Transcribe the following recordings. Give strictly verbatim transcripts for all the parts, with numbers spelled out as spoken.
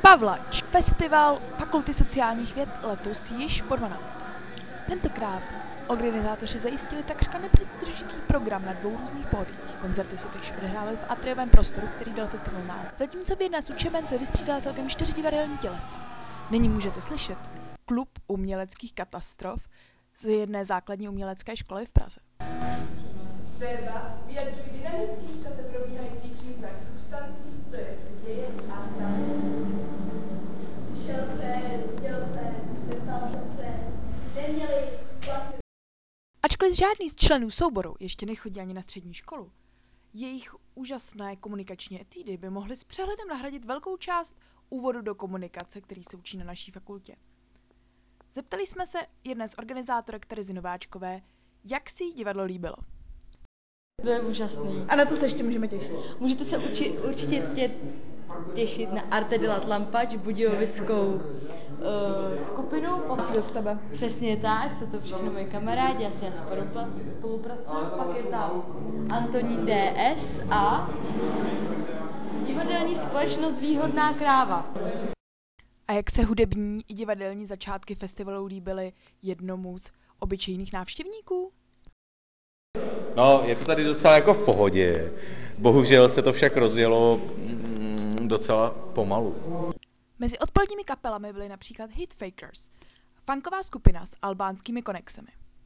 Pavlač, festival Fakulty sociálních věd letos již po dvanácté. Tentokrát organizátoři zajistili takřka nepřetržitý program na dvou různých pódiích. Koncerty se totiž odehrávaly v atriovém prostoru, který dal festival název, zatímco v jedné z učeben se vystřídala celkem čtyři divadelní tělesa. Nyní můžete slyšet Klub uměleckých katastrof z jedné základní umělecké školy v Praze. Verba vyjadřují dynamický v čase probíhající příznak substancí, to je děje a stav. Přišel jsem, viděl jsem, zeptal jsem se, neměli platit. Ačkoliv žádný z členů souboru ještě nechodí ani na střední školu, jejich úžasné komunikační etudy by mohly s přehledem nahradit velkou část úvodu do komunikace, který se učí na naší fakultě. Zeptali jsme se jedné z organizátorek Terezy Nováčkové, jak si jí divadlo líbilo. To je úžasný. A na co se ještě můžeme těšit? Můžete se uči, určitě tě, těšit na Arte de la Tlampač, budějovickou uh, skupinu. Cíl z tebe. Přesně tak, jsou to všechno moje kamarádi, já s ní spolupracuju. Pak je tam Antonín D S a divadelní společnost Výhodná kráva. A jak se hudební i divadelní začátky festivalu líbily jednomu z obyčejných návštěvníků? No, je to tady docela jako v pohodě. Bohužel se to však rozjelo mm, docela pomalu. Mezi odpoledními kapelami byly například Hitfakers, funková skupina s albánskými konexemi.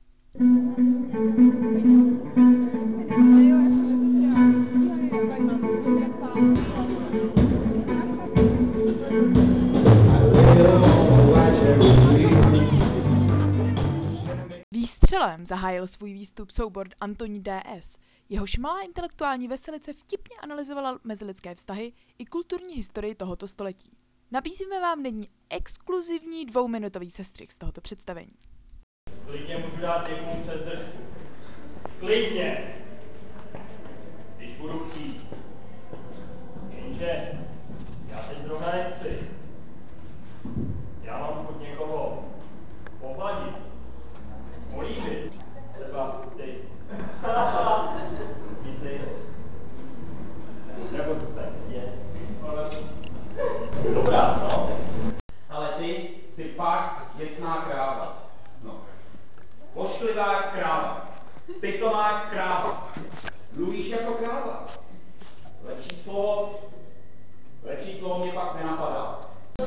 Výstřelem zahájil svůj výstup soubor Antonín D S. Jehož malá intelektuální veselice vtipně analyzovala mezilidské vztahy i kulturní historii tohoto století. Nabízíme vám nyní exkluzivní dvouminutový sestřih z tohoto představení. Klidně můžu dát někomu přes držku. Klidně! Když budu chtít. Jenže já teď zrovna nechci. Já mám chuť někoho pohladit, políbit. Třeba ty. Myslí. Nebo to tak je. Dobrá, no. Ale ty jsi fakt věcná kráva. No. Ošklivá kráva. Pitomá kráva. Mluvíš jako kráva. Lepší slovo, lepší slovo mě fakt nenapadá.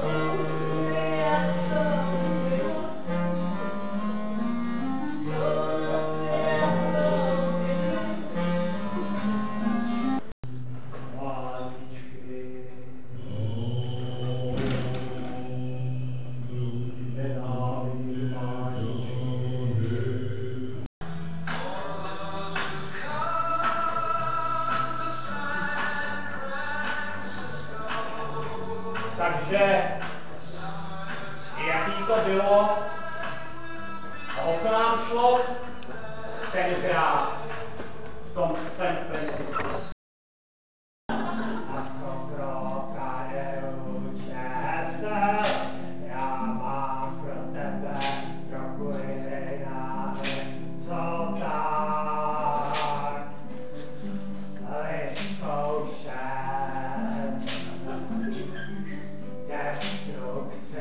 Takže, jaký to bylo? A o co nám šlo? Tenkrát v tom San Francisku. A co pro Karelu Chester, já mám pro tebe trochu jiný náhled, co tak vyzkoušet destrukci.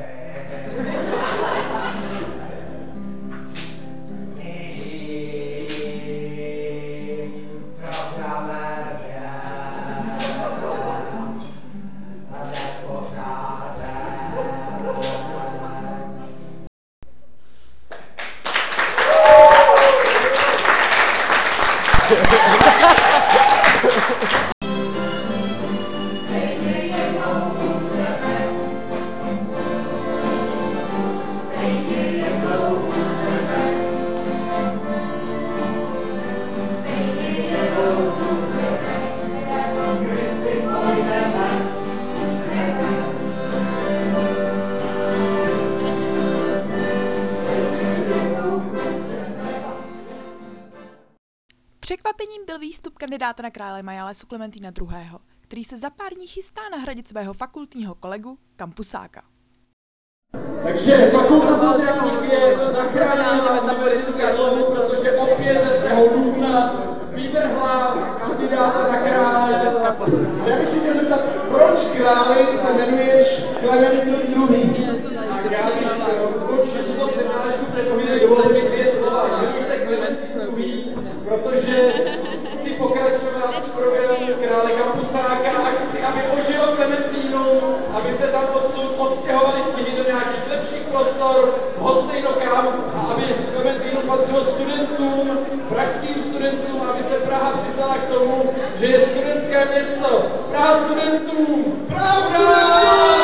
Překvapením byl výstup kandidáta na krále Majále Suplementína druhého., který se za pár dní chystá nahradit svého fakultního kolegu Kampusáka. Takže fakulta sociálních věd zachránila metaforické slovo, protože opět ze svého lůna vyvrhla kandidáta na krále. Já bych si chtěl zeptat, proč králi se jmenuješ Klementín druhý. Tak já bych určitě tuto přednášku předpověděl, dovolte mi dvě slova. Jmenuji se Klementín druhý, protože chci pokračovat v programu Krále Kampusáka a chci, aby ožilo Klementínu, aby se tam odsud odstěhovali knihy do nějakých lepších prostor, hostejnokám a aby z Klementínu patřilo studentům, pražským studentům, aby se Praha přiznala k tomu, že je studentské město. Praha studentům! Praha!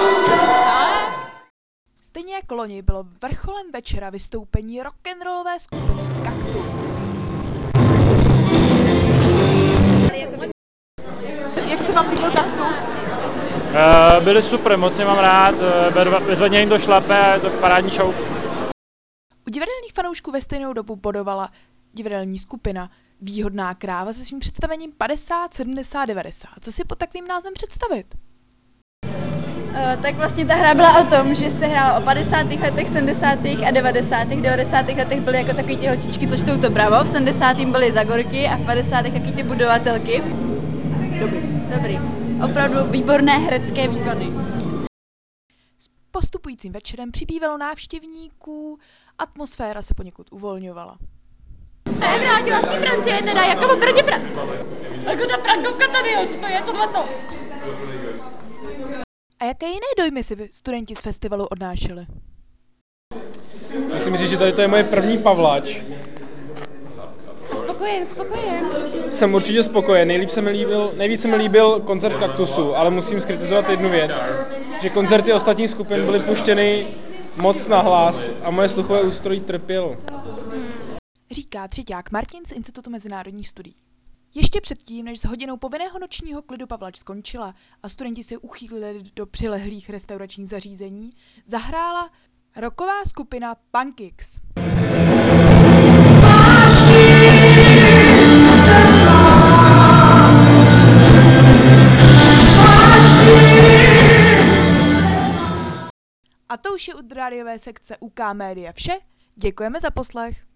Stejně jako loni bylo vrcholem večera vystoupení rock'n'rollové skupiny Kaktus. Jak se vám líbil Kaktus? Uh, byli super, moc je mám rád, uh, bezvadně jim to šlape, to parádní show. U divadelních fanoušků ve stejnou dobu bodovala divadelní skupina Výhodná kráva se svým představením padesát, sedmdesát, devadesát. Co si pod takovým názvem představit? Uh, tak vlastně ta hra byla o tom, že se hrála o padesátých letech, sedmdesátých a devadesátých. V devadesátých letech byly jako takový ty holčičky, co čtou to bravo, v sedmdesátých byly zagorky a v padesátých takový ty budovatelky. Dobrý, dobrý. Opravdu výborné herecké výkony. S postupujícím večerem přibývalo návštěvníků, atmosféra se poněkud uvolňovala. Já vrátila z té Francie teda, jako opravdu pra... Jako ta Frankovka tady, jo, co to je tohleto? A jaké jiné dojmy si studenti z festivalu odnášeli? Musím říct, že tady to je moje první Pavlač. Spokojen, spokojen. Jsem určitě spokojen, nejlíp se mi líbil, nejvíc se mi líbil koncert Kaktusu, ale musím zkritizovat jednu věc, že koncerty ostatních skupin byly puštěny moc nahlas a moje sluchové ústrojí trpělo. Říká třeťák Martin z Institutu mezinárodních studií. Ještě předtím, než s hodinou povinného nočního klidu Pavlač skončila a studenti se uchýlili do přilehlých restauračních zařízení, zahrála rocková skupina Punkix. A to už je od rádiové sekce U K Media vše. Děkujeme za poslech.